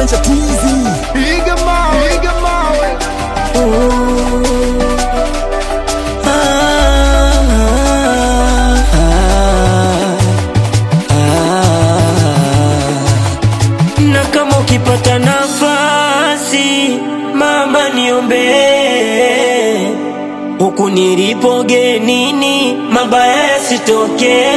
Janja Twizy Piga mawe Na kama ukipata nafasi mama niombe, huku nilipo genini mabaya yasitoke.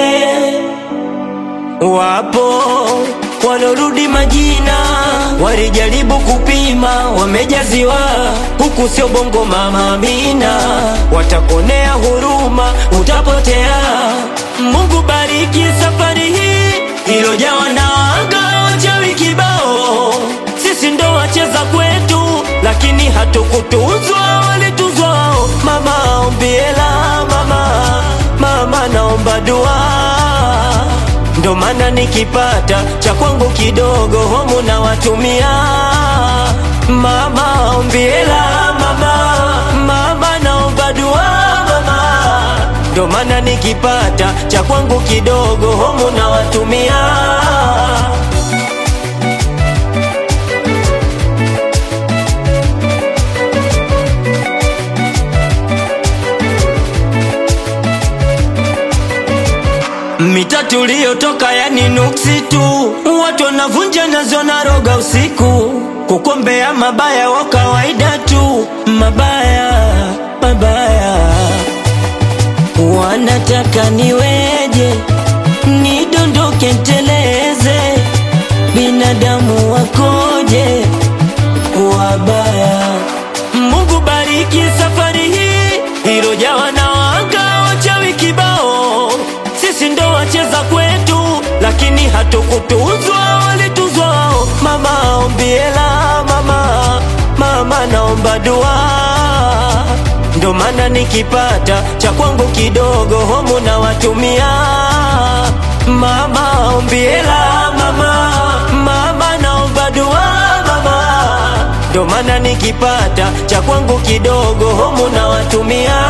Wapo walorudi majina, walijaribu kupima, wamejaziwa huku sio bongo mama Amina. Watakonea huruma, utapotea. Mungu bariki safari hii ilojawa na wanga wachawi kibao. Sisi ndo wacheza kwetu, lakini hatukutuzwa, walituzwa wao. Mama ombiela, mama naomba dua. Ndo maana nikipata cha kwangu kidogo homu na watumia. Mama ombiela, mama naomba dua mama. Ndo maana nikipata cha kwangu kidogo homu na watumia. Mita tuliotoka yani nuksi tu, watu wanavunja nazo na roga usiku, kukombea mabaya wa kawaida tu. Mabaya wanataka niweje, nidondoke nteleze. Binadamu wakoje wabaya. Mungu bariki safari hii ilojawa na wanga wachawi kibao. Sisi ndo wacheza kwetu, lakini hatukutuzwa, walituzwa wao. Mama ombiela, mama naomba dua. Ndo maana nikipata cha kwangu kidogo homu na watumia. Mama ombiela, mama naomba dua mama. Ndo maana nikipata cha kwangu kidogo homu na watumia.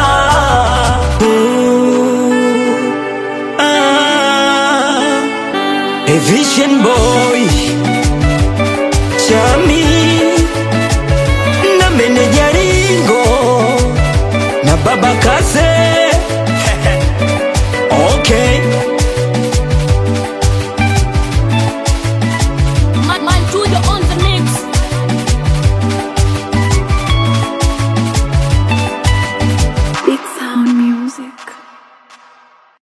Vision boy Chami na meneja Ringo na baba Kase